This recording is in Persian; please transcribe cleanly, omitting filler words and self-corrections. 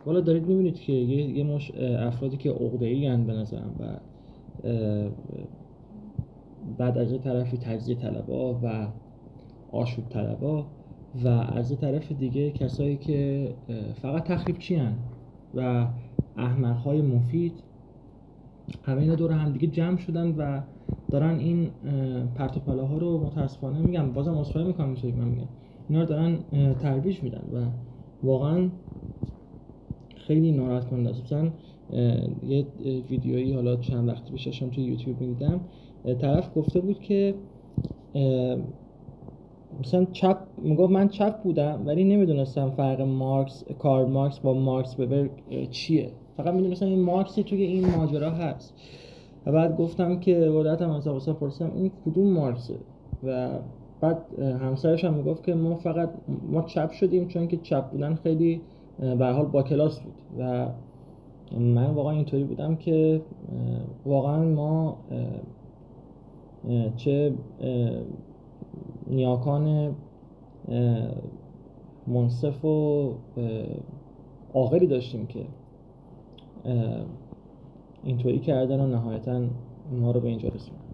والا دارید میبینید که یه مش افرادی که عقده‌ای اند به نظرم و بعد از یه طرفی تجزیه طلبا و آشوب طلبا و از یه طرف دیگه کسایی که فقط تخریبچی اند و احمق‌های مفید، همه اینا دور هم دیگه جمع شدن و دارن این پرت و پلاها رو متاسفانه میگم، بازم عذرخواهی میکنم اینطوری من میگم، اینا رو دارن ترویج میدن و واقعا خیلی ناراحت کننده است. مثلا یه ویدیویی حالا چند وقت پیش داشتم توی یوتیوب میدیدم، طرف گفته بود که مثلا چپ میگفت من چپ بودم ولی نمیدونستم فرق کارل مارکس با مارکس وبر چیه، فقط میدونستم این مارکسی توی این ماجرا هست. و بعد گفتم که ودعتم از واسه پرسیدم این کدوم مارکسه و بعد همسرش هم میگفت که ما چپ شدیم چون که چپ بودن خیلی به هر حال با کلاس بود و من واقعا اینطوری بودم که واقعا ما چه نیاکان منصف و عاقلی داشتیم که اینطوری کردن و نهایتاً ما رو به اینجا رسوندن.